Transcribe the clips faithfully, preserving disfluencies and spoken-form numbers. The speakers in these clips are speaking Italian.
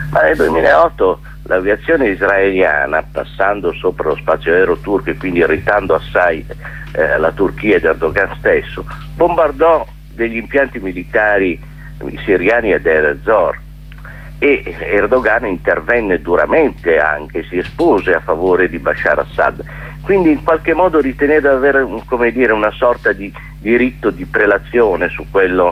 Ma nel duemilaotto l'aviazione israeliana, passando sopra lo spazio aereo turco e quindi irritando assai eh, la Turchia ed Erdogan stesso, bombardò degli impianti militari siriani a Deir ez-Zor, e Erdogan intervenne duramente, anche si espose a favore di Bashar Assad. Quindi in qualche modo riteneva di avere, come dire, una sorta di diritto di prelazione su quello,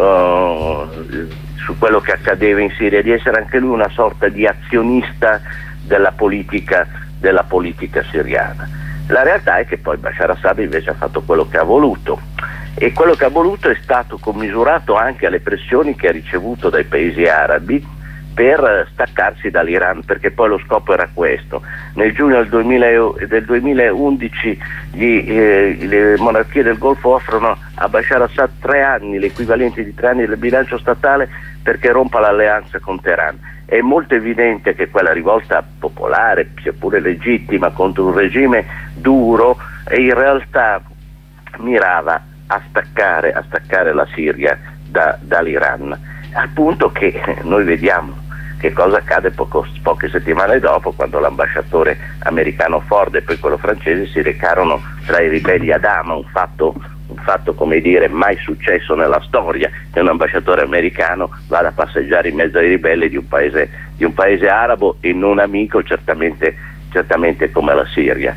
uh, su quello che accadeva in Siria, di essere anche lui una sorta di azionista della politica, della politica siriana. La realtà è che poi Bashar Assad invece ha fatto quello che ha voluto, e quello che ha voluto è stato commisurato anche alle pressioni che ha ricevuto dai paesi arabi per staccarsi dall'Iran, perché poi lo scopo era questo. Nel giugno del, duemila, del duemilaundici gli, eh, le monarchie del Golfo offrono a Bashar Assad tre anni, l'equivalente di tre anni del bilancio statale, perché rompa l'alleanza con Teheran. È molto evidente che quella rivolta popolare, seppure legittima, contro un regime duro, in realtà mirava a staccare, a staccare la Siria da, dall'Iran, al punto che noi vediamo che cosa accade poco, poche settimane dopo, quando l'ambasciatore americano Ford e poi quello francese si recarono tra i ribelli ad Hama, un fatto, un fatto come dire mai successo nella storia, che un ambasciatore americano vada a passeggiare in mezzo ai ribelli di un paese, di un paese arabo e non amico, certamente, certamente come la Siria.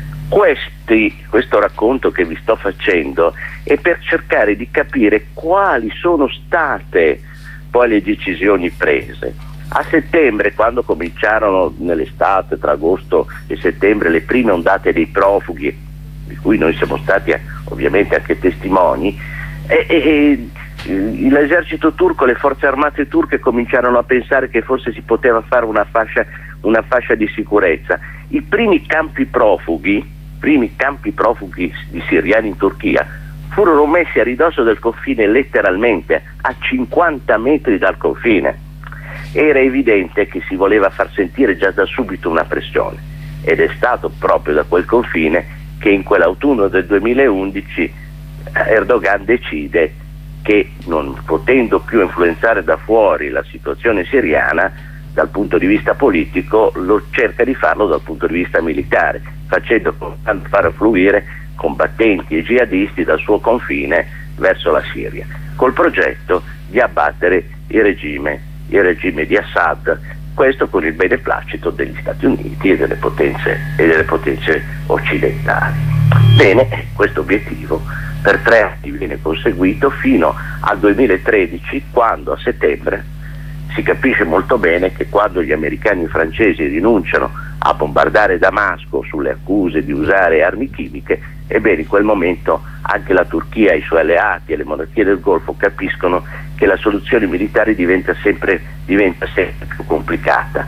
Questi, questo racconto che vi sto facendo è per cercare di capire quali sono state poi le decisioni prese. A settembre, quando cominciarono nell'estate, tra agosto e settembre, le prime ondate dei profughi, di cui noi siamo stati ovviamente anche testimoni, e, e, e, l'esercito turco, le forze armate turche cominciarono a pensare che forse si poteva fare una fascia, una fascia di sicurezza. I primi campi profughi, primi campi profughi di siriani in Turchia, furono messi a ridosso del confine, letteralmente a cinquanta metri dal confine. Era evidente che si voleva far sentire già da subito una pressione, ed è stato proprio da quel confine che in quell'autunno del duemilaundici Erdogan decide che, non potendo più influenzare da fuori la situazione siriana dal punto di vista politico, lo cerca di farlo dal punto di vista militare, facendo far fluire combattenti e jihadisti dal suo confine verso la Siria, col progetto di abbattere il regime il regime di Assad, questo con il beneplacito degli Stati Uniti e delle potenze, e delle potenze occidentali. Bene, questo obiettivo per tre anni viene conseguito fino al duemilatredici, quando a settembre si capisce molto bene che quando gli americani e i francesi rinunciano a bombardare Damasco sulle accuse di usare armi chimiche, ebbene in quel momento anche la Turchia, i suoi alleati e le monarchie del Golfo capiscono che la soluzione militare diventa sempre, diventa sempre più complicata.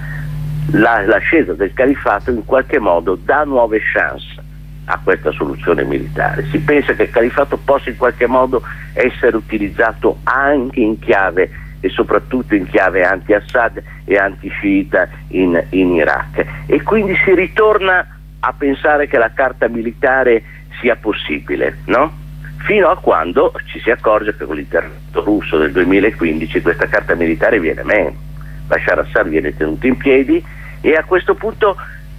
La, l'ascesa del califfato in qualche modo dà nuove chance a questa soluzione militare. Si pensa che il califfato possa in qualche modo essere utilizzato anche in chiave e soprattutto in chiave anti-Assad e anti-sciita in, in Iraq, e quindi si ritorna a pensare che la carta militare sia possibile, no? Fino a quando ci si accorge che con l'intervento russo del duemilaquindici questa carta militare viene meno, Bashar Assad viene tenuto in piedi, e a questo punto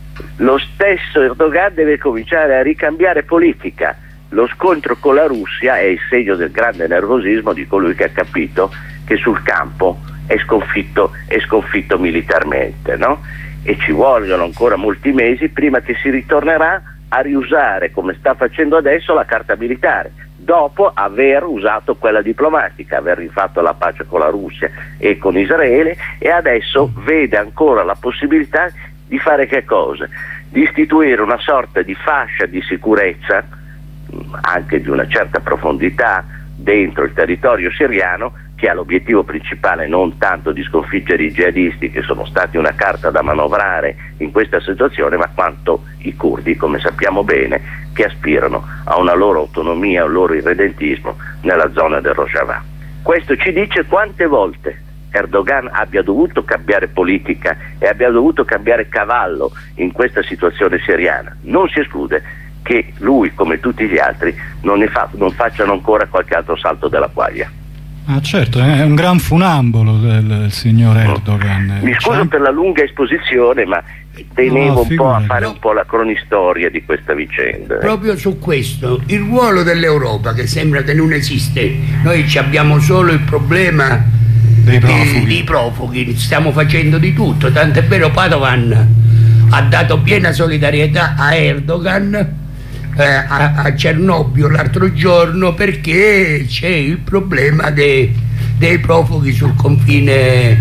lo stesso Erdogan deve cominciare a ricambiare politica. Lo scontro con la Russia è il segno del grande nervosismo di colui che ha capito che sul campo è sconfitto, è sconfitto militarmente, no? E ci vogliono ancora molti mesi prima che si ritornerà a riusare, come sta facendo adesso, la carta militare, dopo aver usato quella diplomatica, aver rifatto la pace con la Russia e con Israele, e adesso vede ancora la possibilità di fare che cosa? Di istituire una sorta di fascia di sicurezza, anche di una certa profondità, dentro il territorio siriano, che ha l'obiettivo principale non tanto di sconfiggere i jihadisti, che sono stati una carta da manovrare in questa situazione, ma quanto i curdi, come sappiamo bene, che aspirano a una loro autonomia, un loro irredentismo nella zona del Rojava. Questo ci dice quante volte Erdogan abbia dovuto cambiare politica e abbia dovuto cambiare cavallo in questa situazione siriana. Non si esclude che lui, come tutti gli altri, non, ne fa, non facciano ancora qualche altro salto della quaglia. Ah certo, è un gran funambolo del, il signor Erdogan. Mi scuso per la lunga esposizione, ma tenevo no, un po' a fare un po' la cronistoria di questa vicenda. Proprio su questo, il ruolo dell'Europa, che sembra che non esiste. Noi ci abbiamo solo il problema dei profughi. dei profughi, stiamo facendo di tutto, tant'è vero Padovan ha dato piena solidarietà a Erdogan eh, a, a Cernobbio l'altro giorno, perché c'è il problema dei, dei profughi sul confine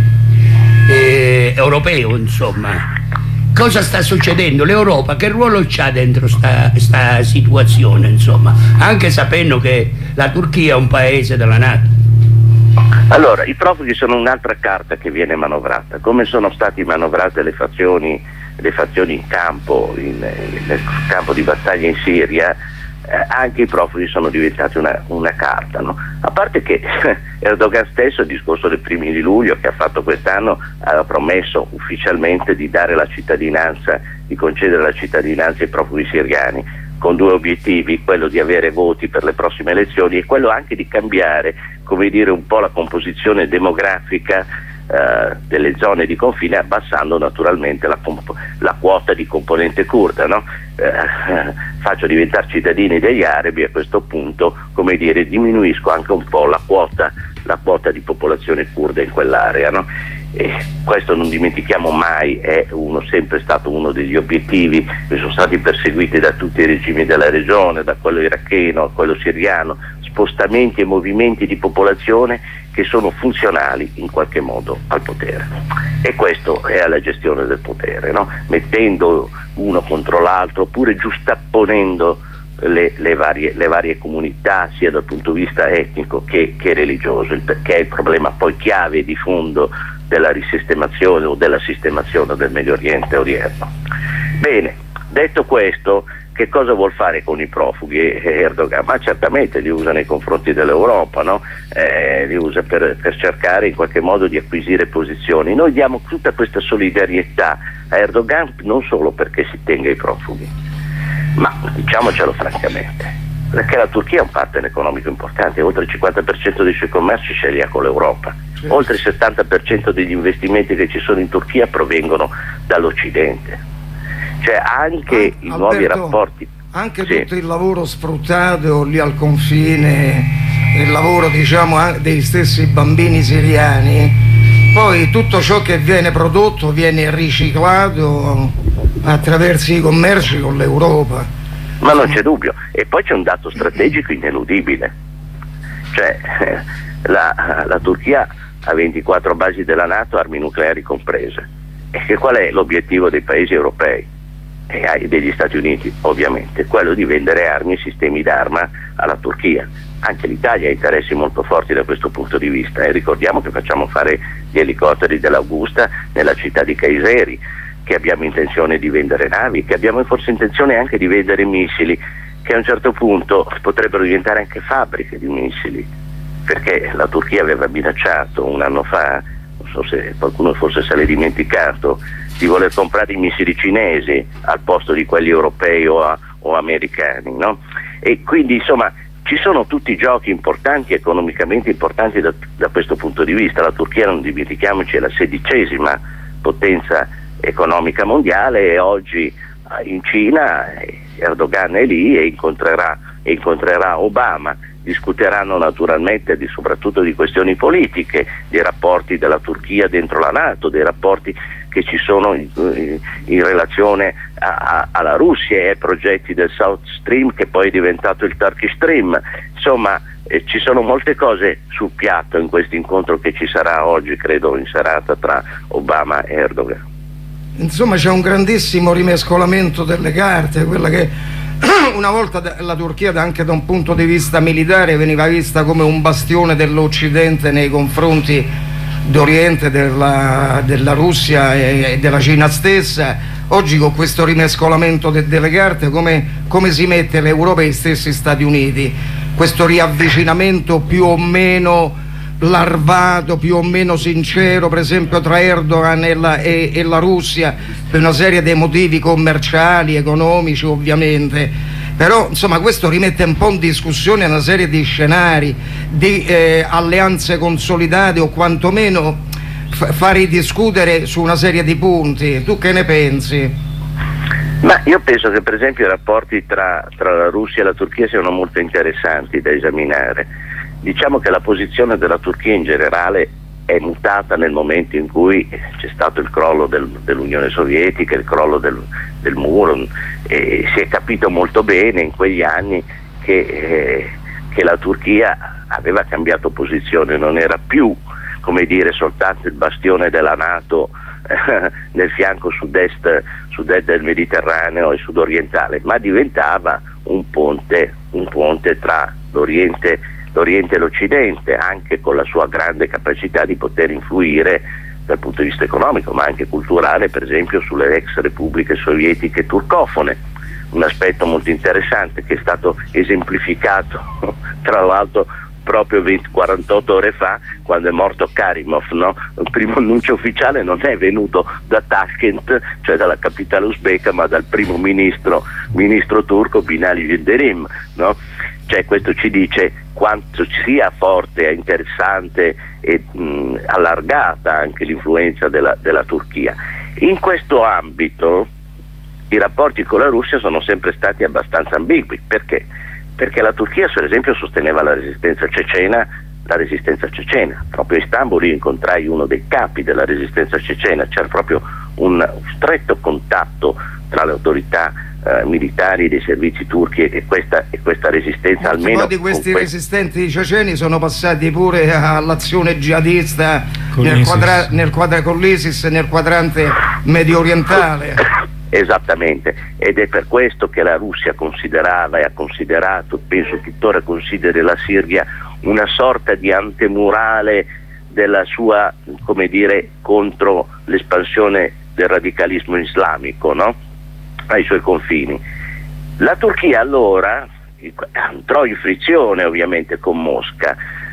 eh, europeo, insomma. Cosa sta succedendo? L'Europa che ruolo c'ha dentro sta, sta situazione, insomma, anche sapendo che la Turchia è un paese della NATO? Allora, i profughi sono un'altra carta che viene manovrata, come sono state manovrate le fazioni, le fazioni in campo, in, nel campo di battaglia in Siria, eh, anche i profughi sono diventati una, una carta, no? A parte che Erdogan stesso, il discorso del primi di luglio che ha fatto quest'anno, aveva promesso ufficialmente di dare la cittadinanza, di concedere la cittadinanza ai profughi siriani, con due obiettivi, quello di avere voti per le prossime elezioni e quello anche di cambiare, come dire, un po' la composizione demografica eh, delle zone di confine, abbassando naturalmente la, la quota di componente curda, no? Eh, faccio diventare cittadini degli arabi, a questo punto, come dire, diminuisco anche un po' la quota, la quota di popolazione curda in quell'area, no? E questo, non dimentichiamo mai, è uno, sempre stato uno degli obiettivi che sono stati perseguiti da tutti i regimi della regione, da quello iracheno a quello siriano, spostamenti e movimenti di popolazione che sono funzionali in qualche modo al potere, e questo è alla gestione del potere, no? Mettendo uno contro l'altro oppure giustapponendo le, le, varie, le varie comunità, sia dal punto di vista etnico che, che religioso, che è il problema poi chiave di fondo della risistemazione o della sistemazione del Medio Oriente odierno. Bene, detto questo, che cosa vuol fare con i profughi Erdogan? Ma certamente li usa nei confronti dell'Europa, no? Eh, li usa per, per cercare in qualche modo di acquisire posizioni. Noi diamo tutta questa solidarietà a Erdogan non solo perché si tenga i profughi, ma diciamocelo francamente, perché la Turchia è un partner economico importante, oltre il cinquanta per cento dei suoi commerci ce li ha con l'Europa, certo. Oltre il settanta per cento degli investimenti che ci sono in Turchia provengono dall'Occidente, cioè anche ah, i Alberto, nuovi rapporti, anche sì. Tutto il lavoro sfruttato lì al confine, il lavoro diciamo dei stessi bambini siriani, poi tutto ciò che viene prodotto viene riciclato attraverso i commerci con l'Europa. Ma non c'è dubbio, e poi c'è un dato strategico ineludibile, cioè la, la Turchia ha ventiquattro basi della NATO, armi nucleari comprese, e che qual è l'obiettivo dei paesi europei e degli Stati Uniti? Ovviamente quello di vendere armi e sistemi d'arma alla Turchia. Anche l'Italia ha interessi molto forti da questo punto di vista, e ricordiamo che facciamo fare gli elicotteri dell'Augusta nella città di Kayseri, che abbiamo intenzione di vendere navi, che abbiamo forse intenzione anche di vendere missili, che a un certo punto potrebbero diventare anche fabbriche di missili, perché la Turchia aveva minacciato un anno fa, non so se qualcuno forse se l'è dimenticato, di voler comprare i missili cinesi al posto di quelli europei o, a, o americani, no? E quindi insomma ci sono tutti i giochi importanti, economicamente importanti da, da questo punto di vista. La Turchia, non dimentichiamoci, è la sedicesima potenza economica mondiale, e oggi in Cina Erdogan è lì e incontrerà, e incontrerà Obama. Discuteranno naturalmente di, soprattutto di questioni politiche, dei rapporti della Turchia dentro la NATO, dei rapporti che ci sono in, in relazione a, a, alla Russia e ai progetti del South Stream, che poi è diventato il Turkish Stream. Insomma, eh, ci sono molte cose sul piatto in questo incontro che ci sarà oggi, credo, in serata tra Obama e Erdogan. Insomma, c'è un grandissimo rimescolamento delle carte, quella che una volta la Turchia, anche da un punto di vista militare, veniva vista come un bastione dell'Occidente nei confronti d'Oriente, della, della Russia e, e della Cina stessa. Oggi, con questo rimescolamento de, delle carte, come, come si mette l'Europa e gli stessi Stati Uniti? Questo riavvicinamento più o meno larvato, più o meno sincero, per esempio tra Erdogan e la, e, e la Russia, per una serie di motivi commerciali, economici ovviamente, Però insomma questo rimette un po' in discussione una serie di scenari, di eh, alleanze consolidate o quantomeno f- far ridiscutere su una serie di punti. Tu che ne pensi? Ma io penso che per esempio i rapporti tra, tra la Russia e la Turchia siano molto interessanti da esaminare. Diciamo che la posizione della Turchia in generale è mutata nel momento in cui c'è stato il crollo del, dell'Unione Sovietica, il crollo del, del muro, e si è capito molto bene in quegli anni che, eh, che la Turchia aveva cambiato posizione, non era più, come dire, soltanto il bastione della NATO eh, nel fianco sud-est, sud-est del Mediterraneo e sud-orientale, ma diventava un ponte, un ponte tra l'Oriente, l'Oriente e l'Occidente, anche con la sua grande capacità di poter influire dal punto di vista economico, ma anche culturale, per esempio sulle ex repubbliche sovietiche turcofone, un aspetto molto interessante che è stato esemplificato tra l'altro proprio venti quarantotto ore fa, quando è morto Karimov, no? Il primo annuncio ufficiale non è venuto da Tashkent, cioè dalla capitale uzbeka, ma dal primo ministro, ministro turco Binali Yildirim, no? Cioè questo ci dice quanto sia forte e interessante e mh, allargata anche l'influenza della, della Turchia. In questo ambito i rapporti con la Russia sono sempre stati abbastanza ambigui. Perché? Perché la Turchia, per esempio, sosteneva la resistenza cecena, la resistenza cecena. Proprio a Istanbul io incontrai uno dei capi della resistenza cecena, c'era proprio un stretto contatto tra le autorità eh, militari dei servizi turchi e questa, e questa resistenza. Molti almeno di questi que- resistenti ceceni sono passati pure all'azione jihadista nel, quadra- nel quadra- con l'ISIS nel quadrante medio orientale. Esattamente, ed è per questo che la Russia considerava e ha considerato, penso tuttora consideri la Siria una sorta di antemurale della sua, come dire, contro l'espansione del radicalismo islamico, no? Ai suoi confini. La Turchia allora entrò in frizione ovviamente con Mosca,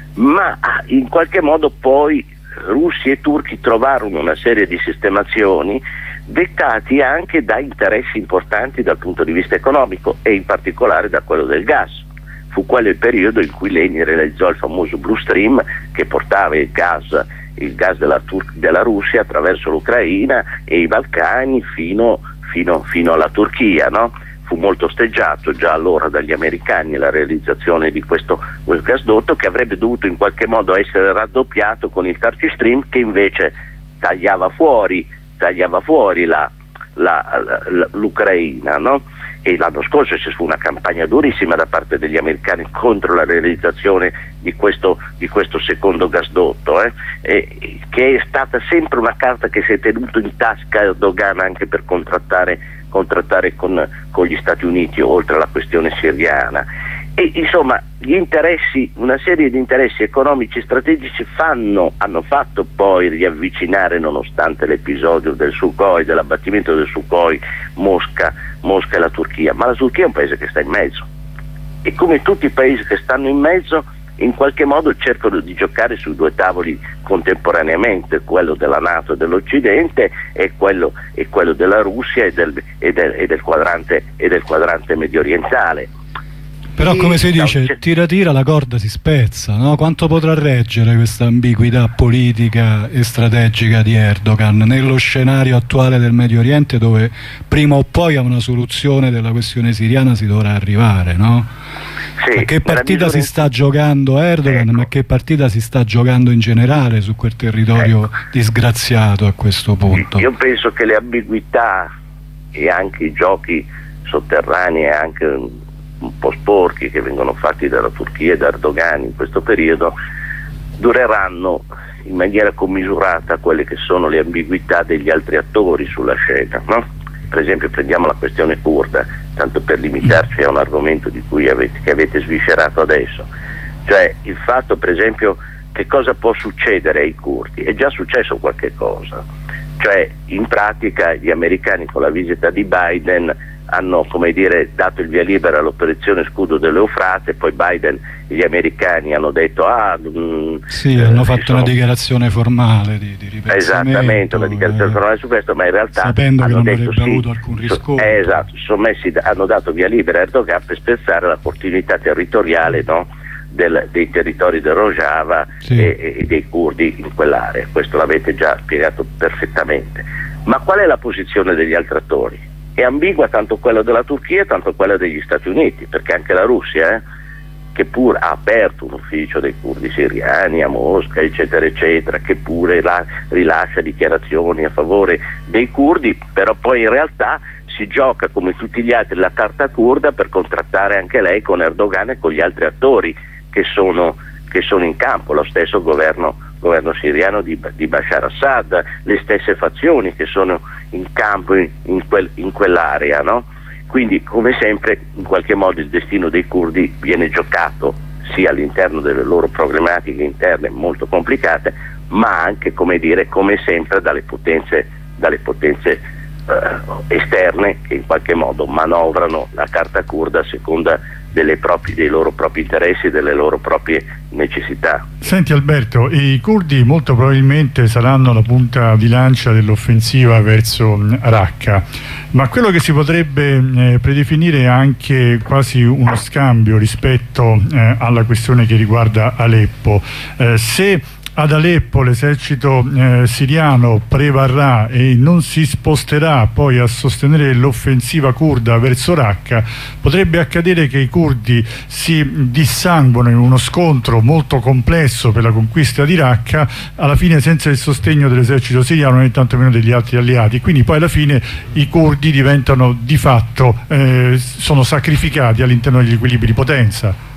ma in qualche modo poi russi e turchi trovarono una serie di sistemazioni dettati anche da interessi importanti dal punto di vista economico e in particolare da quello del gas. Fu quello il periodo in cui Lenin realizzò il famoso Blue Stream, che portava il gas, il gas della, Tur- della Russia attraverso l'Ucraina e i Balcani fino, fino, fino alla Turchia, no? Fu molto osteggiato già allora dagli americani la realizzazione di questo, questo gasdotto, che avrebbe dovuto in qualche modo essere raddoppiato con il Turkish Stream, che invece tagliava fuori tagliava fuori la, la, la, l'Ucraina, no? E l'anno scorso ci fu una campagna durissima da parte degli americani contro la realizzazione di questo, di questo secondo gasdotto, eh? E, che è stata sempre una carta che si è tenuto in tasca Erdogan anche per contrattare, contrattare con, con gli Stati Uniti, oltre alla questione siriana. E insomma gli interessi, una serie di interessi economici strategici fanno, hanno fatto poi riavvicinare, nonostante l'episodio del Sukhoi, dell'abbattimento del Sukhoi, Mosca, Mosca e la Turchia. Ma la Turchia è un paese che sta in mezzo e come tutti i paesi che stanno in mezzo in qualche modo cercano di giocare sui due tavoli contemporaneamente, quello della NATO e dell'Occidente e quello, e quello della Russia e del, e del, e del quadrante, e del quadrante medio orientale. Però come si dice, tira tira la corda si spezza, no? Quanto potrà reggere questa ambiguità politica e strategica di Erdogan nello scenario attuale del Medio Oriente, dove prima o poi a una soluzione della questione siriana si dovrà arrivare, no? Sì, ma che partita si sta in... giocando Erdogan, ecco. ma che partita si sta giocando in generale su quel territorio ecco. disgraziato a questo punto? Io penso che le ambiguità e anche i giochi sotterranei e anche un po' sporchi che vengono fatti dalla Turchia e da Erdogan in questo periodo dureranno in maniera commisurata a quelle che sono le ambiguità degli altri attori sulla scena, no? Per esempio prendiamo la questione curda, tanto per limitarci a un argomento di cui avete, che avete sviscerato adesso, cioè il fatto per esempio che cosa può succedere ai curdi. È già successo qualche cosa, cioè in pratica gli americani con la visita di Biden hanno come dire, dato il via libera all'operazione Scudo dell'Eufrate, poi Biden e gli americani hanno detto ah mh, sì, eh, hanno fatto sono... una dichiarazione formale di, di ripensamento, esattamente, una dichiarazione eh, formale su questo, ma in realtà sapendo hanno che non detto avrebbe sì, avuto alcun riscontro. Eh, esatto, sono messi, hanno dato via libera a Erdogan per spezzare la continuità territoriale, no? Del, dei territori del Rojava sì. e, e dei curdi in quell'area. Questo l'avete già spiegato perfettamente. Ma qual è la posizione degli altri attori? È ambigua tanto quella della Turchia tanto quella degli Stati Uniti, perché anche la Russia, eh, che pur ha aperto un ufficio dei curdi siriani a Mosca, eccetera, eccetera, che pure la, rilascia dichiarazioni a favore dei curdi, però poi in realtà si gioca come tutti gli altri la carta curda per contrattare anche lei con Erdogan e con gli altri attori che sono, che sono in campo, lo stesso governo, governo siriano di, di Bashar Assad, le stesse fazioni che sono in campo in, in, quel, in quell'area, no? Quindi come sempre in qualche modo il destino dei curdi viene giocato sia all'interno delle loro problematiche interne molto complicate, ma anche come dire come sempre dalle potenze, dalle potenze eh, esterne che in qualche modo manovrano la carta curda a seconda delle proprie, dei loro propri interessi e delle loro proprie necessità. Senti Alberto, i curdi molto probabilmente saranno la punta di lancia dell'offensiva verso Raqqa, ma quello che si potrebbe eh, predefinire è anche quasi uno scambio rispetto eh, alla questione che riguarda Aleppo. Eh, se ad Aleppo l'esercito eh, siriano prevarrà e non si sposterà poi a sostenere l'offensiva curda verso Raqqa, potrebbe accadere che i curdi si dissanguano in uno scontro molto complesso per la conquista di Raqqa, alla fine senza il sostegno dell'esercito siriano né tantomeno degli altri alleati, quindi poi alla fine i curdi diventano di fatto, eh, sono sacrificati all'interno degli equilibri di potenza.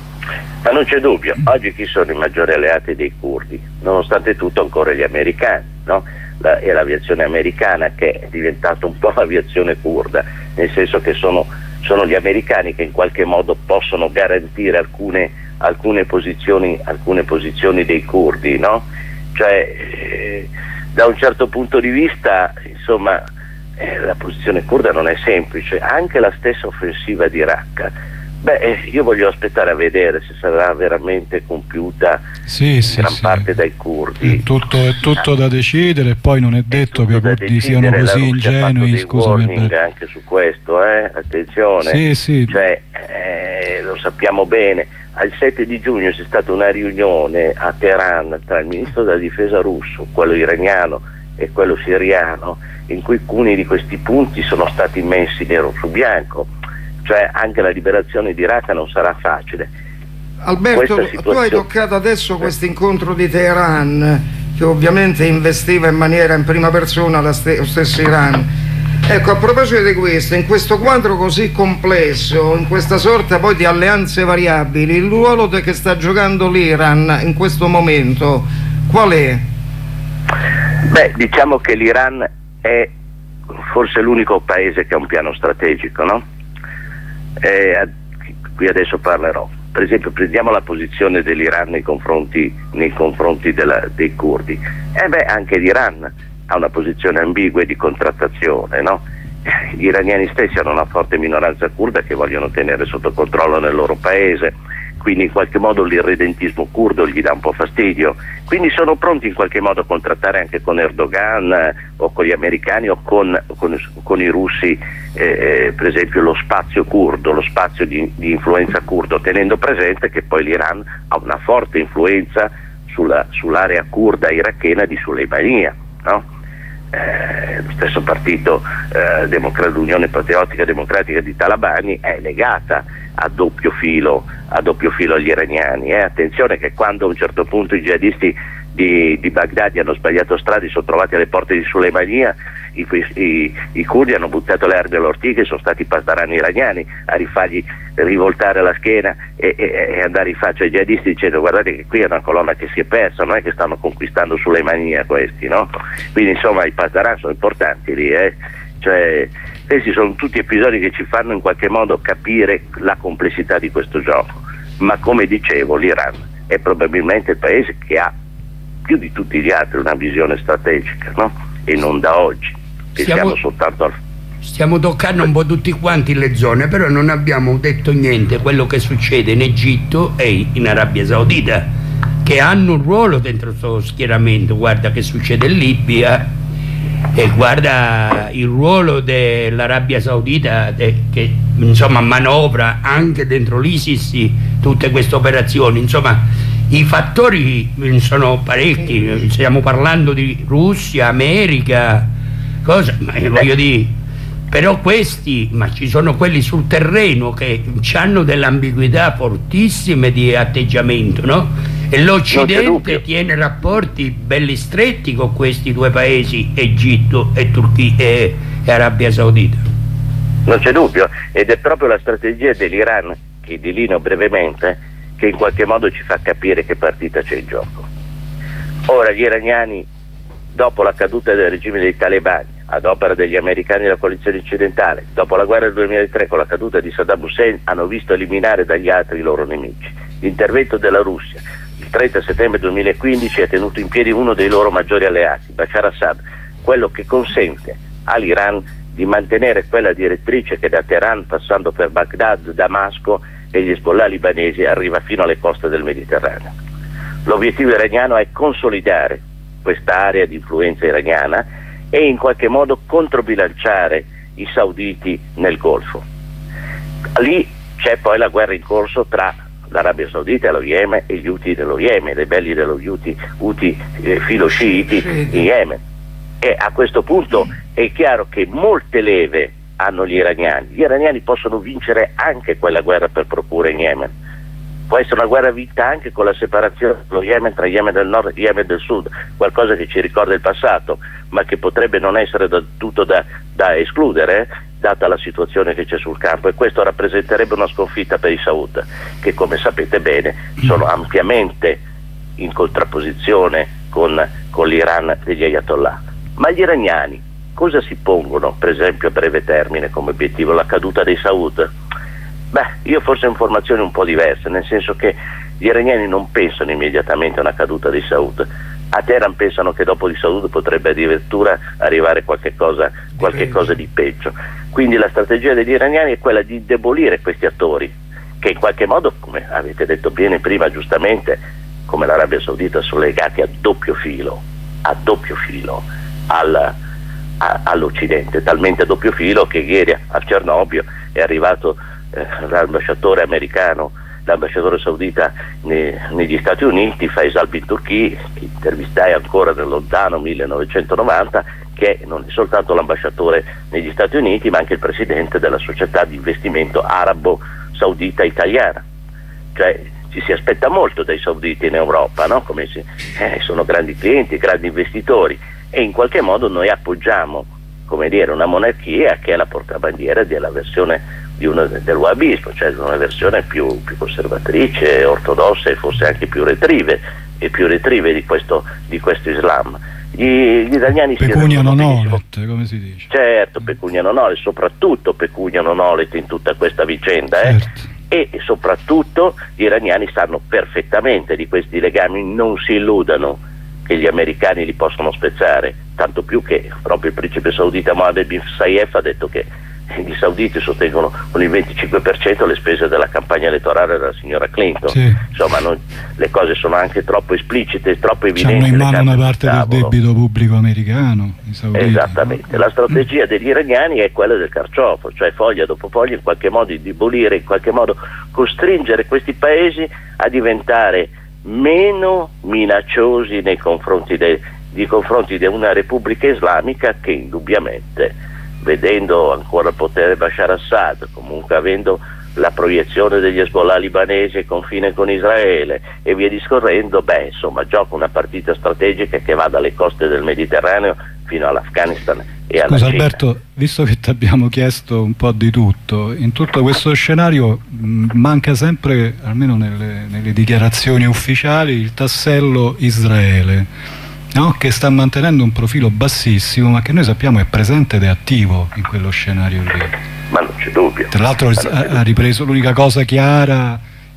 Ma non c'è dubbio, oggi chi sono i maggiori alleati dei curdi? Nonostante tutto ancora gli americani, no? La, è l'aviazione americana che è diventata un po' l'aviazione curda, nel senso che sono, sono gli americani che in qualche modo possono garantire alcune, alcune, posizioni, alcune posizioni dei curdi, no? Cioè, eh, da un certo punto di vista, insomma, eh, la posizione curda non è semplice, anche la stessa offensiva di Raqqa. Beh, io voglio aspettare a vedere se sarà veramente compiuta sì, sì, gran sì. parte dai curdi. È tutto, è tutto da decidere, poi non è detto è che i curdi siano così ingenui. Scusami, anche su questo, eh? Attenzione, sì, sì. Cioè, eh, lo sappiamo bene. Al sette di giugno c'è stata una riunione a Teheran tra il ministro della difesa russo, quello iraniano e quello siriano, in cui alcuni di questi punti sono stati messi nero su bianco. Cioè anche la liberazione di Raqqa non sarà facile. Alberto, situazione... tu hai toccato adesso questo incontro di Teheran che ovviamente investiva in maniera in prima persona la st- lo stesso Iran. Ecco, a proposito di questo, in questo quadro così complesso, in questa sorta poi di alleanze variabili, il ruolo de- che sta giocando l'Iran in questo momento qual è? Beh, diciamo che l'Iran è forse l'unico paese che ha un piano strategico, no? Eh, qui adesso parlerò. Per esempio prendiamo la posizione dell'Iran nei confronti, nei confronti della, dei curdi. Eh beh, anche l'Iran ha una posizione ambigua e di contrattazione, no? Gli iraniani stessi hanno una forte minoranza curda che vogliono tenere sotto controllo nel loro paese, quindi in qualche modo l'irredentismo curdo gli dà un po' fastidio, quindi sono pronti in qualche modo a contrattare anche con Erdogan eh, o con gli americani o con, con, con i russi, eh, per esempio lo spazio curdo, lo spazio di, di influenza curdo, tenendo presente che poi l'Iran ha una forte influenza sulla, sull'area curda irachena di Soleimania, no? Eh, lo stesso partito eh, Democrat- l'Unione Patriottica Democratica di Talabani è legata a doppio filo, a doppio filo agli iraniani. Eh. Attenzione che quando a un certo punto i jihadisti di, di Baghdad hanno sbagliato strada, si sono trovati alle porte di Soleimania, i, i, i curdi hanno buttato le armi all'ortiche e sono stati i pasdarani iraniani a rifargli rivoltare la schiena e, e, e andare in faccia ai jihadisti dicendo guardate che qui è una colonna che si è persa, non è che stanno conquistando Soleimania questi, no? Quindi insomma i pasdarani sono importanti lì, eh? Cioè, questi sono tutti episodi che ci fanno in qualche modo capire la complessità di questo gioco, ma come dicevo l'Iran è probabilmente il paese che ha più di tutti gli altri una visione strategica, no? E non da oggi, che siamo, siamo soltanto al... stiamo toccando un po' tutti quanti le zone, però non abbiamo detto niente quello che succede in Egitto e in Arabia Saudita, che hanno un ruolo dentro questo schieramento. Guarda che succede in Libia e guarda il ruolo dell'Arabia Saudita che insomma manovra anche dentro l'ISIS tutte queste operazioni. Insomma, i fattori sono parecchi, stiamo parlando di Russia, America, cosa, ma voglio dire, però questi, ma ci sono quelli sul terreno che hanno delle ambiguità fortissime di atteggiamento, no? E l'Occidente tiene rapporti belli stretti con questi due paesi, Egitto e Turchia e, e Arabia Saudita. Non c'è dubbio, ed è proprio la strategia dell'Iran, che delineo brevemente, che in qualche modo ci fa capire che partita c'è in gioco. Ora gli iraniani, dopo la caduta del regime dei talebani, ad opera degli americani e della coalizione occidentale, dopo la guerra del duemilatré con la caduta di Saddam Hussein, hanno visto eliminare dagli altri i loro nemici. L'intervento della Russia il trenta settembre duemilaquindici ha tenuto in piedi uno dei loro maggiori alleati, Bashar Assad, quello che consente all'Iran di mantenere quella direttrice che da Teheran, passando per Baghdad, Damasco e gli Hezbollah libanesi, arriva fino alle coste del Mediterraneo. L'obiettivo iraniano è consolidare questa area di influenza iraniana e in qualche modo controbilanciare i sauditi nel Golfo. Lì c'è poi la guerra in corso tra l'Arabia Saudita e lo Yemen e gli Houthi dello Yemen, i ribelli dello Houthi, Houthi eh, filo-sciiti in Yemen. E a questo punto è chiaro che molte leve hanno gli iraniani. Gli iraniani possono vincere anche quella guerra per procura in Yemen. Può essere una guerra vinta anche con la separazione dello Yemen tra Yemen del nord e Yemen del sud, qualcosa che ci ricorda il passato, ma che potrebbe non essere da, tutto da, da escludere, eh, data la situazione che c'è sul campo, e questo rappresenterebbe una sconfitta per i Saud, che come sapete bene sono ampiamente in contrapposizione con, con l'Iran degli Ayatollah. Ma gli iraniani cosa si pongono, per esempio a breve termine, come obiettivo? La caduta dei Saud? Beh, io forse ho informazioni un po' diverse, nel senso che gli iraniani non pensano immediatamente a una caduta dei Saud. A Teheran pensano che dopo di Saud potrebbe addirittura arrivare qualche cosa, qualche cosa di peggio. Quindi la strategia degli iraniani è quella di indebolire questi attori, che in qualche modo, come avete detto bene prima giustamente, come l'Arabia Saudita, sono legati a doppio filo, a doppio filo al, a, all'Occidente, talmente a doppio filo che ieri a Cernobbio è arrivato eh, l'ambasciatore americano, l'ambasciatore saudita ne, negli Stati Uniti, Faisal bin Turki, che intervistai ancora nel lontano millenovecentonovanta, che non è soltanto l'ambasciatore negli Stati Uniti, ma anche il presidente della società di investimento arabo-saudita italiana. Cioè ci si aspetta molto dai sauditi in Europa, no? Come si, eh, sono grandi clienti, grandi investitori, e in qualche modo noi appoggiamo, come dire, una monarchia che è la portabandiera della versione di uno, del wahabismo, cioè una versione più, più conservatrice, ortodossa e forse anche più retrieve, e più retrieve di questo, di questo Islam. Gli, gli iraniani pecunia non olet, come si dice. Certo, pecunia non olet, soprattutto pecunia non olet in tutta questa vicenda, eh? Certo. E soprattutto gli iraniani sanno perfettamente di questi legami, non si illudano che gli americani li possono spezzare, tanto più che proprio il principe saudita Mohammed bin Saif ha detto che i sauditi sostengono con il venticinque per cento le spese della campagna elettorale della signora Clinton. Sì. Insomma, non, le cose sono anche troppo esplicite, troppo evidenti. Hanno in mano una parte del debito pubblico americano, i sauditi. Esattamente, no? La strategia degli iraniani è quella del carciofo, cioè foglia dopo foglia, in qualche modo indebolire, in qualche modo costringere questi paesi a diventare meno minacciosi nei confronti de, di confronti di una repubblica islamica che indubbiamente, vedendo ancora il potere Bashar Assad, comunque avendo la proiezione degli Hezbollah libanesi e confine con Israele e via discorrendo, beh, insomma, gioca una partita strategica che va dalle coste del Mediterraneo fino all'Afghanistan e alla Scusa Cina. Alberto, visto che ti abbiamo chiesto un po' di tutto, in tutto questo scenario mh, manca sempre, almeno nelle, nelle dichiarazioni ufficiali, il tassello Israele, no? Che sta mantenendo un profilo bassissimo, ma che noi sappiamo è presente ed è attivo in quello scenario lì. Ma non c'è dubbio. Tra l'altro ha ripreso l'unica cosa chiara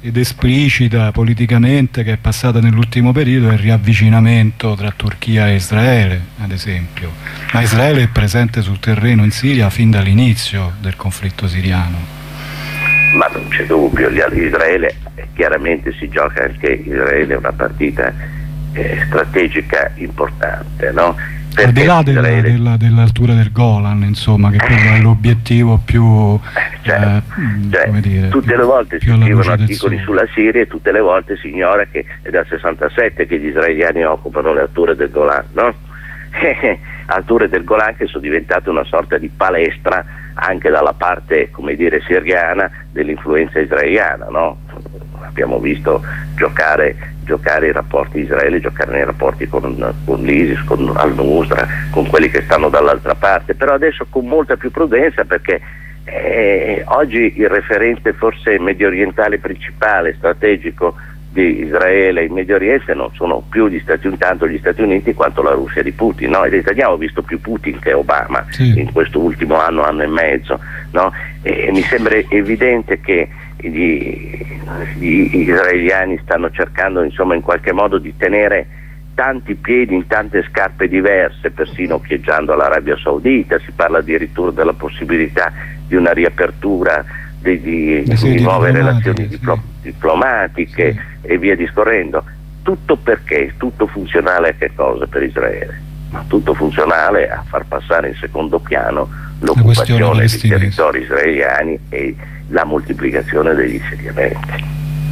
ed esplicita politicamente che è passata nell'ultimo periodo è il riavvicinamento tra Turchia e Israele, ad esempio. Ma Israele è presente sul terreno in Siria fin dall'inizio del conflitto siriano. Ma non c'è dubbio, Israele chiaramente si gioca anche Israele è una partita eh, strategica importante, no? Perché al di là della, Israele... della, dell'altura del Golan, insomma, che quello è l'obiettivo più cioè, eh, cioè, come dire, tutte più, le volte si scrivono articoli del sulla Siria e tutte le volte si ignora che è dal sessantasette che gli israeliani occupano le alture del Golan, no? Alture del Golan che sono diventate una sorta di palestra anche dalla parte, come dire, siriana dell'influenza israeliana, no? Abbiamo visto giocare, giocare i rapporti di Israele, giocare nei rapporti con, con l'ISIS, con al-Nusra, con quelli che stanno dall'altra parte, però adesso con molta più prudenza perché eh, oggi il referente forse medio orientale principale, strategico di Israele in Medio Oriente non sono più gli Stati Uniti, tanto gli Stati Uniti quanto la Russia di Putin, no? Ed italiano ho visto più Putin che Obama sì. in questo ultimo anno, anno e mezzo, no? E mi sembra evidente che gli, gli israeliani stanno cercando insomma in qualche modo di tenere tanti piedi in tante scarpe diverse, persino occhieggiando all'Arabia Saudita. Si parla addirittura della possibilità di una riapertura di, di, di, di nuove relazioni sì. diplo- diplomatiche sì. e via discorrendo. Tutto perché? Tutto funzionale a che cosa per Israele? Ma tutto funzionale a far passare in secondo piano l'occupazione dei territori israeliani e la moltiplicazione degli insediamenti.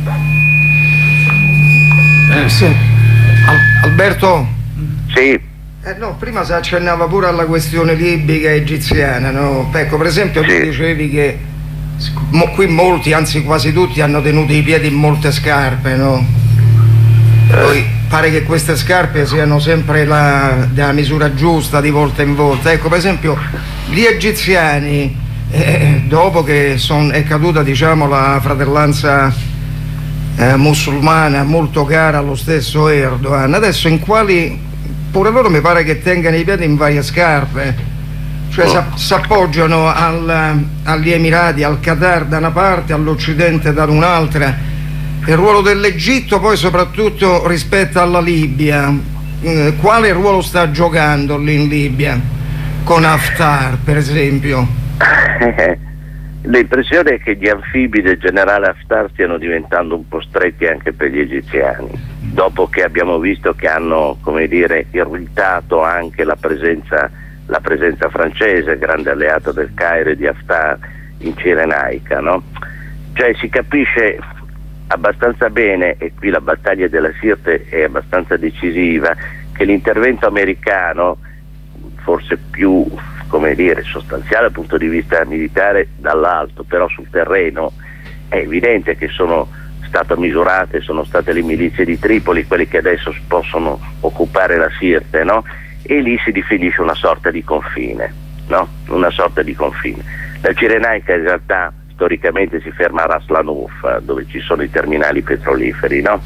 Eh, sì. Al- Alberto? Sì. Eh, no, prima si accennava pure alla questione libica e egiziana, no? Ecco, per esempio tu sì. dicevi che mo, qui molti, anzi quasi tutti, hanno tenuto i piedi in molte scarpe, no? Poi pare che queste scarpe siano sempre la, della misura giusta di volta in volta. Ecco, per esempio gli egiziani, eh, dopo che son, è caduta, diciamo, la fratellanza eh, musulmana molto cara allo stesso Erdogan, adesso in quali, pure loro mi pare che tengano i piedi in varie scarpe, cioè oh. si appoggiano al, agli Emirati, al Qatar da una parte, all'Occidente da un'altra. Il ruolo dell'Egitto poi soprattutto rispetto alla Libia, eh, quale ruolo sta giocando lì in Libia con Haftar per esempio? L'impressione è che gli anfibi del generale Haftar stiano diventando un po' stretti anche per gli egiziani, dopo che abbiamo visto che hanno, come dire, irritato anche la presenza, la presenza francese, grande alleato del Cairo e di Haftar in Cirenaica, no? Cioè si capisce abbastanza bene, e qui la battaglia della Sirte è abbastanza decisiva, che l'intervento americano, forse più, come dire, sostanziale dal punto di vista militare dall'alto, però sul terreno è evidente che sono state misurate, sono state le milizie di Tripoli quelle che adesso possono occupare la Sirte, no? E lì si definisce una sorta di confine, no? Una sorta di confine. La Cirenaica in realtà storicamente si ferma a Ras Lanuf, dove ci sono i terminali petroliferi, no?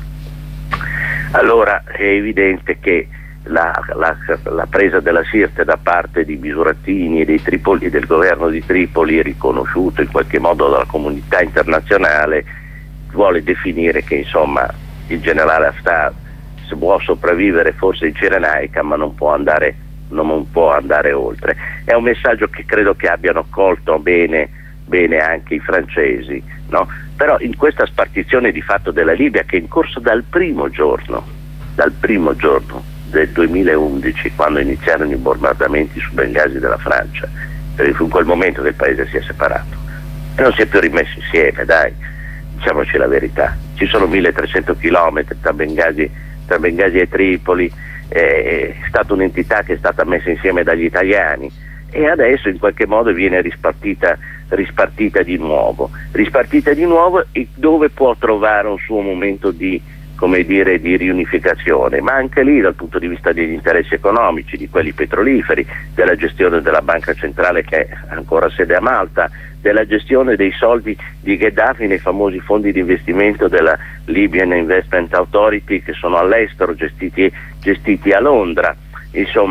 Allora è evidente che la, la, la presa della Sirte da parte di Misurattini e dei Tripoli, del governo di Tripoli, riconosciuto in qualche modo dalla comunità internazionale, vuole definire che insomma il generale Haftar si può sopravvivere forse in Cirenaica, ma non può andare, non può andare oltre. È un messaggio che credo che abbiano colto bene bene anche i francesi, no? Però in questa spartizione di fatto della Libia, che è in corso dal primo giorno dal primo giorno del duemilaundici, quando iniziarono i bombardamenti su Bengasi della Francia, perché fu in quel momento che il paese si è separato e non si è più rimesso insieme, dai, diciamoci la verità. Ci sono milletrecento chilometri tra Bengasi, tra Bengasi e Tripoli, è stata un'entità che è stata messa insieme dagli italiani e adesso in qualche modo viene rispartita rispartita di nuovo, rispartita di nuovo e dove può trovare un suo momento di, come dire, di riunificazione, ma anche lì dal punto di vista degli interessi economici, di quelli petroliferi, della gestione della banca centrale che ha ancora sede a Malta, della gestione dei soldi di Gheddafi nei famosi fondi di investimento della Libyan Investment Authority che sono all'estero, gestiti, gestiti a Londra. Insomma,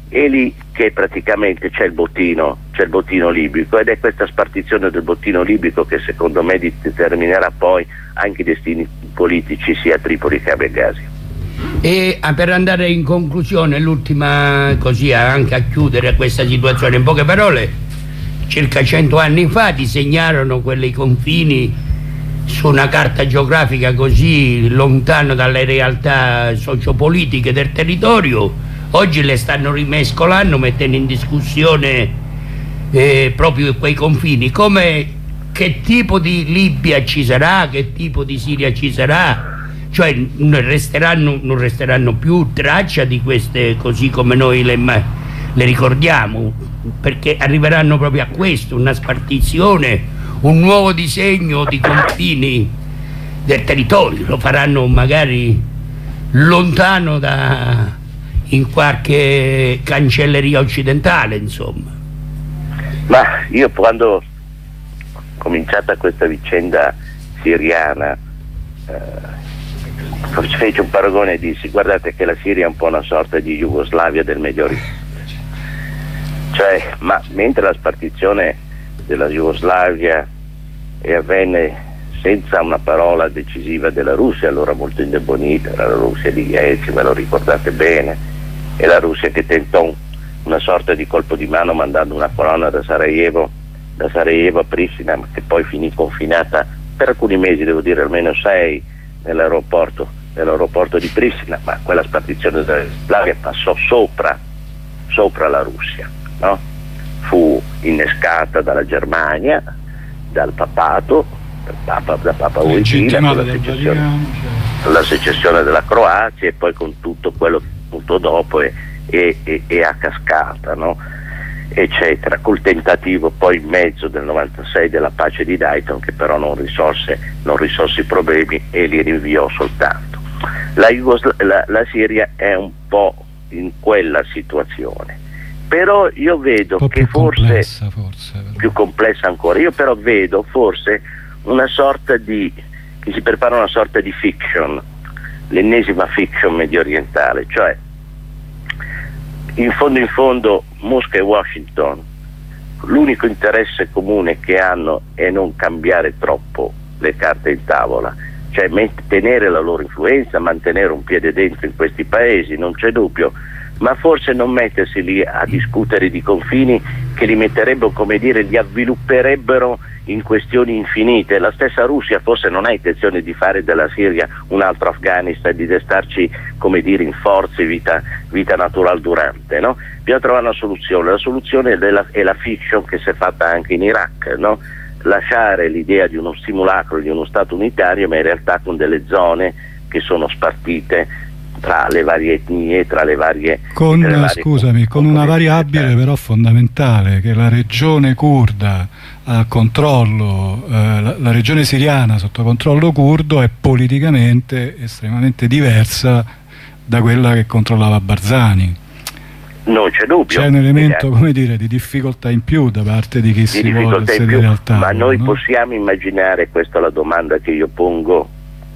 è lì che praticamente c'è il bottino, c'è il bottino libico, ed è questa spartizione del bottino libico che secondo me determinerà poi anche i destini politici sia a Tripoli che a Bengasi. E per andare in conclusione, l'ultima, così anche a chiudere questa situazione, in poche parole, circa cento anni fa disegnarono quei confini su una carta geografica così lontano dalle realtà sociopolitiche del territorio. Oggi le stanno rimescolando, mettendo in discussione eh, proprio quei confini. Come, che tipo di Libia ci sarà, che tipo di Siria ci sarà? Cioè non resteranno, non resteranno più traccia di queste, così come noi le, le ricordiamo, perché arriveranno proprio a questo, una spartizione, un nuovo disegno di confini del territorio. Lo faranno magari lontano da, in qualche cancelleria occidentale, insomma. Ma io quando ho cominciata questa vicenda siriana eh, fece un paragone e dissi: guardate che la Siria è un po' una sorta di Jugoslavia del Medio Oriente, cioè, ma mentre la spartizione della Jugoslavia e avvenne senza una parola decisiva della Russia, allora molto indebolita, era la Russia di Yeltsin, me lo ricordate bene, e la Russia che tentò una sorta di colpo di mano mandando una colonna da Sarajevo, da Sarajevo a Pristina, ma che poi finì confinata per alcuni mesi, devo dire almeno sei, nell'aeroporto, nell'aeroporto di Pristina, ma quella spartizione della Jugoslavia passò sopra, sopra la Russia, no? Fu innescata dalla Germania, dal papato, dal Papa, da Papa Wojtyla, con la secessione, la secessione della Croazia, e poi con tutto quello che è venuto dopo e, e, e, e a cascata, no? Eccetera, col tentativo poi in mezzo del novantasei della pace di Dayton, che però non risolse, non risolse i problemi e li rinviò soltanto. La, Jugosla- la, la Siria è un po' in quella situazione, però io vedo che più forse, complessa, forse più complessa ancora, io però vedo forse una sorta di, che si prepara una sorta di fiction, l'ennesima fiction medio orientale, cioè in fondo in fondo Mosca e Washington l'unico interesse comune che hanno è non cambiare troppo le carte in tavola, cioè tenere la loro influenza, mantenere un piede dentro in questi paesi, non c'è dubbio, ma forse non mettersi lì a discutere di confini che li metterebbero, come dire, li avvilupperebbero in questioni infinite. La stessa Russia forse non ha intenzione di fare della Siria un altro Afghanistan, di destarci, come dire, in forze vita, vita natural durante, no? Bisogna trovare una soluzione. La soluzione è, della, è la fiction che si è fatta anche in Iraq, no? Lasciare l'idea di uno simulacro di uno Stato unitario, ma in realtà con delle zone che sono spartite tra le varie etnie, tra le varie, con, le varie scusami, con una variabile però fondamentale, che la regione curda a controllo, eh, la, la regione siriana sotto controllo curdo è politicamente estremamente diversa da quella che controllava Barzani. Non c'è dubbio. C'è un elemento, come dire, di difficoltà in più da parte di chi di si vuole sedere al tavolo. Ma noi no? possiamo immaginare, questa è la domanda che io pongo,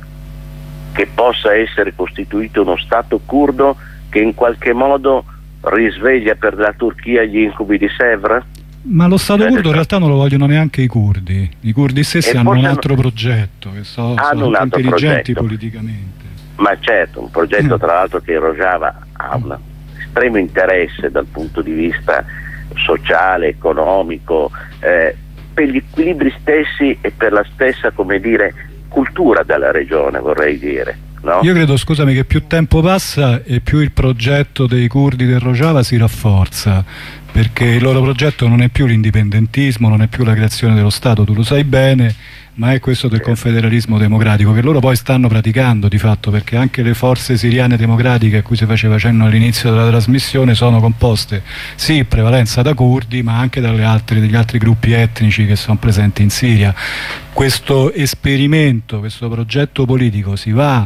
che possa essere costituito uno Stato curdo che in qualche modo risveglia per la Turchia gli incubi di Sèvres? Ma lo Stato curdo in realtà non lo vogliono neanche i curdi. I curdi stessi hanno un altro progetto, che so, sono un altro intelligenti progetto. politicamente. Ma certo, un progetto tra l'altro che Rojava ha un estremo interesse dal punto di vista sociale, economico, eh, per gli equilibri stessi e per la stessa, come dire, cultura della regione, vorrei dire, no? Io credo, scusami, che più tempo passa e più il progetto dei curdi del Rojava si rafforza, perché il loro progetto non è più l'indipendentismo, non è più la creazione dello Stato, tu lo sai bene, ma è questo del confederalismo democratico, che loro poi stanno praticando di fatto, perché anche le forze siriane democratiche a cui si faceva cenno all'inizio della trasmissione sono composte sì prevalenza da curdi, ma anche dalle altre, degli altri gruppi etnici che sono presenti in Siria. Questo esperimento, questo progetto politico si va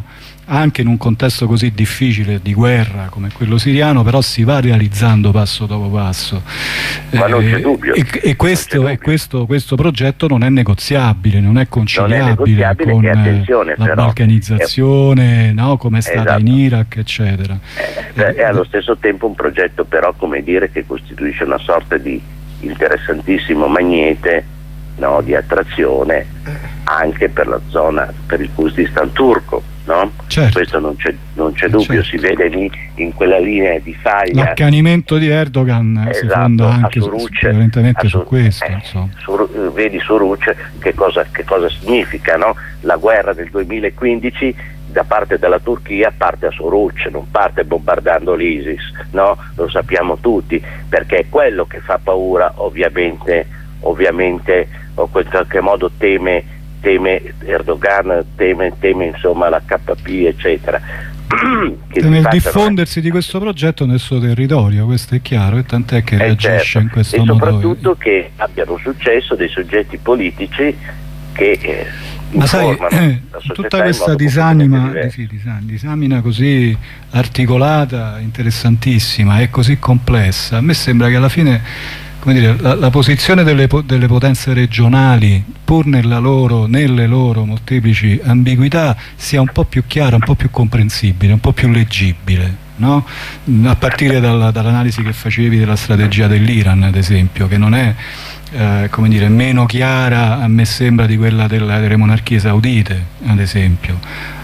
anche in un contesto così difficile di guerra come quello siriano, però si va realizzando passo dopo passo. Ma non c'è dubbio. E, e, questo, dubbio. e questo, questo progetto non è negoziabile, non è conciliabile, non è negoziabile con attenzione, la però, balcanizzazione, è, no? Come è stata esatto. in Iraq, eccetera. È, è allo stesso tempo un progetto però, come dire, che costituisce una sorta di interessantissimo magnete, no, di attrazione anche per la zona, per il Kurdistan turco, no? Certo. Questo non c'è, non c'è dubbio, certo. Si vede lì in quella linea di faglia. L'accanimento di Erdogan esatto, si fonda anche Suruce, su, su questo. Eh, sur, vedi Suruce che cosa, che cosa significa, no? La guerra del duemilaquindici da parte della Turchia parte a Suruce, non parte bombardando l'ISIS, no? Lo sappiamo tutti, perché è quello che fa paura, ovviamente, ovviamente o in qualche modo teme, teme Erdogan, teme, teme insomma la K P, eccetera. Che nel di diffondersi di questo progetto nel suo territorio, questo è chiaro, e tant'è che eh reagisce certo. in questo e modo. E soprattutto che abbiano successo dei soggetti politici che eh, ma sai, eh, tutta questa disanima, sì, disamina così articolata, interessantissima e così complessa, a me sembra che alla fine, come dire, la, la posizione delle, delle potenze regionali, pur nella loro, nelle loro molteplici ambiguità, sia un po' più chiara, un po' più comprensibile, un po' più leggibile, no? A partire dalla, dall'analisi che facevi della strategia dell'Iran, ad esempio, che non è eh, come dire, meno chiara, a me sembra, di quella della, delle monarchie saudite, ad esempio,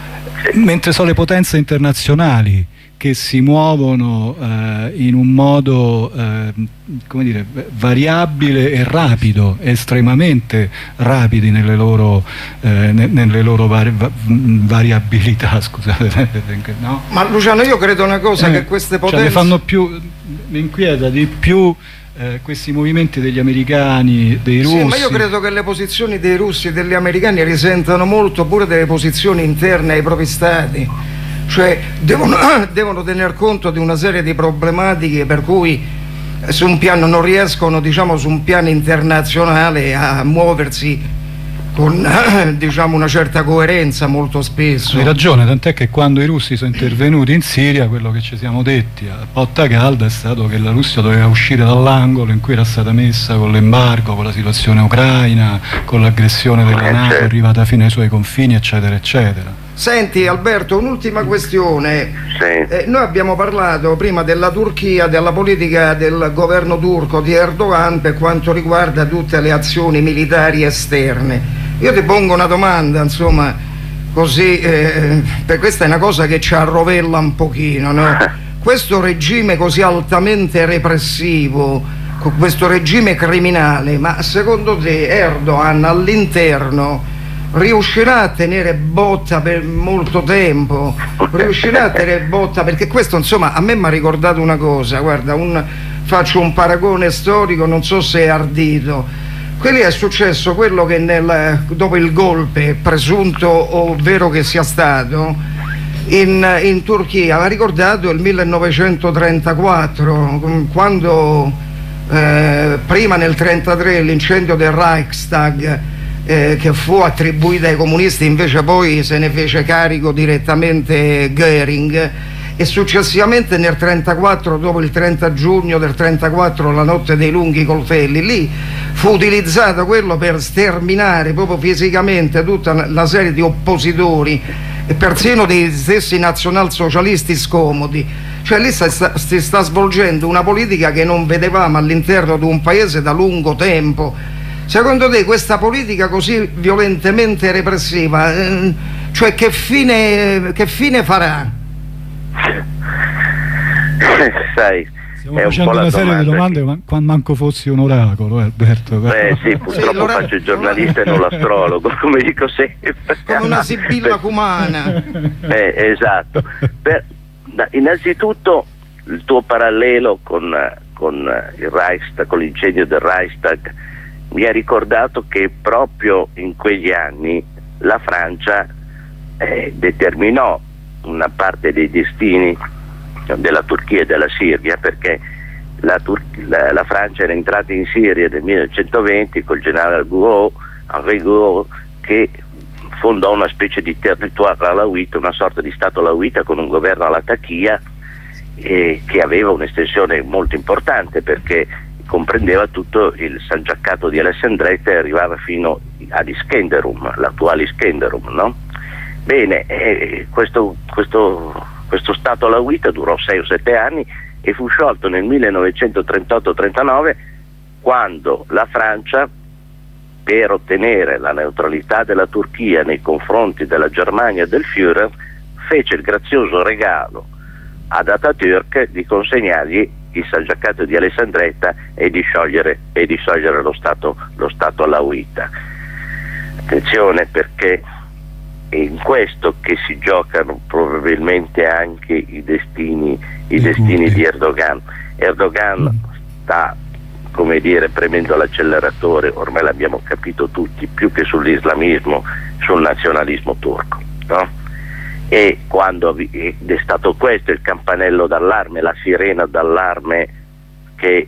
mentre sono le potenze internazionali che si muovono eh, in un modo eh, come dire, variabile e rapido, estremamente rapidi nelle loro, eh, ne, nelle loro vari, va, variabilità, scusate, no? Ma Luciano, io credo una cosa, eh, che queste potenze... Cioè, ne fanno più, mi inquieta di più eh, questi movimenti degli americani, dei russi. Sì, ma io credo che le posizioni dei russi e degli americani risentano molto pure delle posizioni interne ai propri stati. Cioè devono, devono tener conto di una serie di problematiche per cui su un piano non riescono, diciamo, su un piano internazionale a muoversi con diciamo una certa coerenza molto spesso. Hai ragione, tant'è che quando i russi sono intervenuti in Siria, quello che ci siamo detti a botta calda è stato che la Russia doveva uscire dall'angolo in cui era stata messa con l'embargo, con la situazione ucraina, con l'aggressione della NATO arrivata fino ai suoi confini, eccetera eccetera. Senti Alberto, un'ultima questione. Sì. Eh, noi abbiamo parlato prima della Turchia, della politica del governo turco di Erdogan per quanto riguarda tutte le azioni militari esterne. Io ti pongo una domanda, insomma, così, eh, per questa è una cosa che ci arrovella un pochino, no? Questo regime così altamente repressivo, questo regime criminale, ma secondo te Erdogan all'interno riuscirà a tenere botta per molto tempo? Riuscirà a tenere botta? Perché questo, insomma, a me mi ha ricordato una cosa, guarda, un, faccio un paragone storico, non so se è ardito. Quelli è successo quello che nel, dopo il golpe presunto o vero che sia stato in, in Turchia, ha ricordato il millenovecentotrentaquattro, quando eh, prima nel trentatré l'incendio del Reichstag, Eh, che fu attribuita ai comunisti, invece poi se ne fece carico direttamente Göring, e successivamente nel trentaquattro, dopo il trenta giugno del trentaquattro, la notte dei lunghi coltelli, lì fu utilizzato quello per sterminare proprio fisicamente tutta la serie di oppositori e persino dei stessi nazionalsocialisti scomodi. Cioè lì si sta, si sta svolgendo una politica che non vedevamo all'interno di un paese da lungo tempo. Secondo te questa politica così violentemente repressiva, eh, cioè che fine, che fine farà? Sai, stiamo facendo una serie di domande, ma quando manco fossi un oracolo, eh, Alberto. Beh sì, purtroppo sì, faccio il giornalista e non l'astrologo, come dico sempre. Come una sibilla cumana. Eh, esatto. Per, innanzitutto il tuo parallelo con, con il Reichstag, con l'incendio del Reichstag, mi ha ricordato che proprio in quegli anni la Francia eh, determinò una parte dei destini della Turchia e della Siria, perché la, Tur- la, la Francia era entrata in Siria nel millenovecentoventi col generale Gouraud, Henri Gouraud, che fondò una specie di territoire alawita, una sorta di stato alawita con un governo alla Taqiyya, eh, che aveva un'estensione molto importante perché comprendeva tutto il Sangiaccato di Alessandretta e arrivava fino ad Iskenderun, l'attuale Iskenderun, no? Bene, eh, questo, questo, questo stato alawita durò sei o sette anni e fu sciolto nel millenovecentotrentotto trentanove, quando la Francia, per ottenere la neutralità della Turchia nei confronti della Germania e del Führer, fece il grazioso regalo ad Atatürk di consegnargli il Sangiaccato di Alessandretta e di sciogliere, e di sciogliere lo Stato, lo Stato alawita. Attenzione, perché è in questo che si giocano probabilmente anche i destini, i destini di Erdogan. Erdogan sta, come dire, premendo l'acceleratore, ormai l'abbiamo capito tutti, più che sull'islamismo, sul nazionalismo turco, no? E quando ed è stato questo il campanello d'allarme, la sirena d'allarme che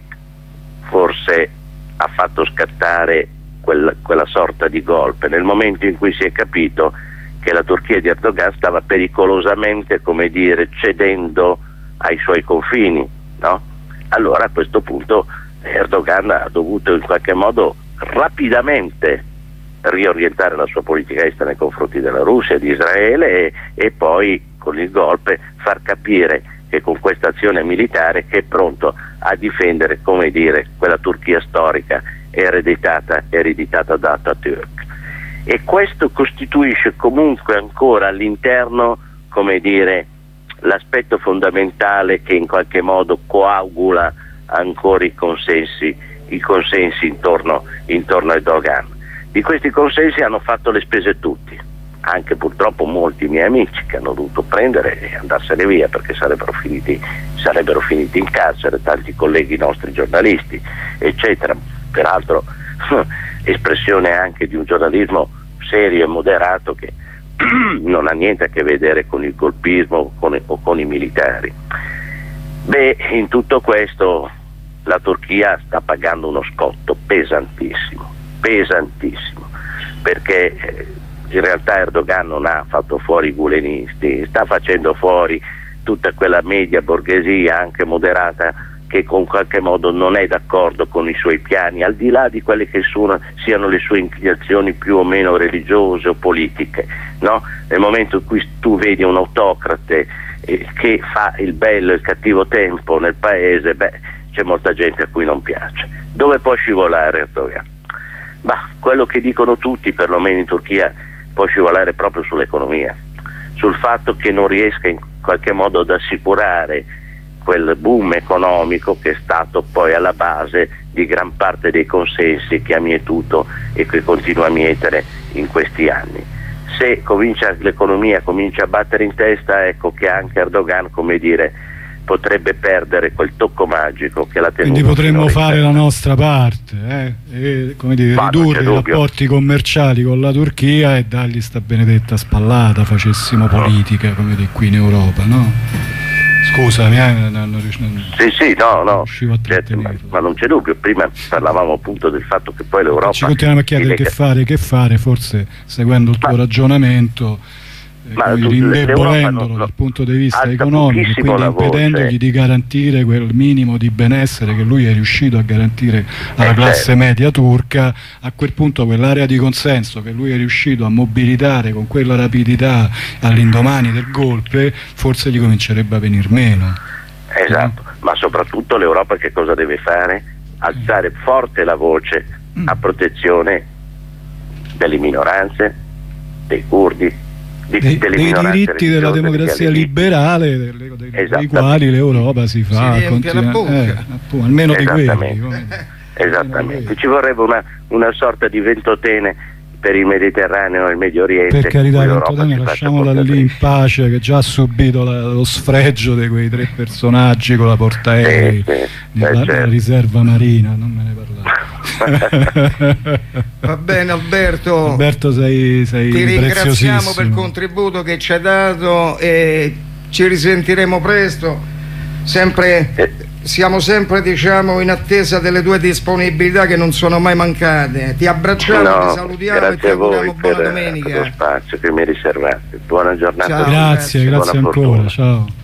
forse ha fatto scattare quel, quella sorta di golpe, nel momento in cui si è capito che la Turchia di Erdogan stava pericolosamente, come dire, cedendo ai suoi confini, no? Allora a questo punto Erdogan ha dovuto in qualche modo rapidamente riorientare la sua politica estera nei confronti della Russia, di Israele e, e poi con il golpe far capire che con questa azione militare che è pronto a difendere, come dire, quella Turchia storica ereditata, ereditata da Atatürk. E questo costituisce comunque ancora all'interno, come dire, l'aspetto fondamentale che in qualche modo coagula ancora i consensi, i consensi intorno, intorno a Erdogan. Di questi consensi hanno fatto le spese tutti, anche purtroppo molti miei amici che hanno dovuto prendere e andarsene via perché sarebbero finiti, sarebbero finiti in carcere, tanti colleghi nostri giornalisti, eccetera. Peraltro espressione anche di un giornalismo serio e moderato che non ha niente a che vedere con il golpismo o con, o con i militari. Beh, in tutto questo la Turchia sta pagando uno scotto pesantissimo, pesantissimo, perché eh, in realtà Erdogan non ha fatto fuori i gulenisti, sta facendo fuori tutta quella media borghesia, anche moderata, che con qualche modo non è d'accordo con i suoi piani, al di là di quelle che sono, siano le sue inclinazioni più o meno religiose o politiche, no? Nel momento in cui tu vedi un autocrate eh, che fa il bello e il cattivo tempo nel paese, beh, c'è molta gente a cui non piace. Dove può scivolare Erdogan? Ma quello che dicono tutti, perlomeno in Turchia, può scivolare proprio sull'economia, sul fatto che non riesca in qualche modo ad assicurare quel boom economico che è stato poi alla base di gran parte dei consensi che ha mietuto e che continua a mietere in questi anni. Se comincia, l'economia comincia a battere in testa, ecco che anche Erdogan, come dire, potrebbe perdere quel tocco magico che la tenuta. Quindi potremmo fare la nostra parte, eh? E, come dire, Ma ridurre i rapporti commerciali con la Turchia e dargli sta benedetta spallata, facessimo politica, no, come di qui in Europa, no? Scusami, eh, non, non, non, sì, sì, no, no, riuscivo a certo, ma, ma non c'è dubbio. Prima parlavamo appunto del fatto che poi l'Europa ci continuiamo a chiedere che fare, che fare, forse seguendo il tuo ma, ragionamento, eh, indebolendolo dal punto di vista economico, quindi impedendogli di garantire quel minimo di benessere che lui è riuscito a garantire alla eh, classe certo. media turca. A quel punto quell'area di consenso che lui è riuscito a mobilitare con quella rapidità all'indomani del golpe forse gli comincerebbe a venir meno. Esatto, eh? Ma soprattutto l'Europa che cosa deve fare? Alzare forte la voce mm. a protezione delle minoranze, dei curdi, Di, dei, dei diritti della democrazia liberale, delle, dei, dei quali l'Europa si fa si riempie la bocca, eh, appunto, almeno di quelli. Come, esattamente, ci vorrebbe una, una sorta di ventotene per il Mediterraneo e il Medio Oriente. Per carità, ventotene lasciamola lì in pace, che già ha subito la, lo sfregio di quei tre personaggi con la portaerei, sì, sì, nella, certo. riserva marina, non me ne parlare. Va bene Alberto, Alberto sei, sei ti ringraziamo per il contributo che ci hai dato e ci risentiremo presto, sempre siamo sempre, diciamo, in attesa delle tue disponibilità che non sono mai mancate. Ti abbracciamo, no, ti salutiamo e ti auguriamo buona domenica. Per lo spazio che mi riservate. Buona giornata. Ciao, grazie, grazie, grazie ancora, ciao.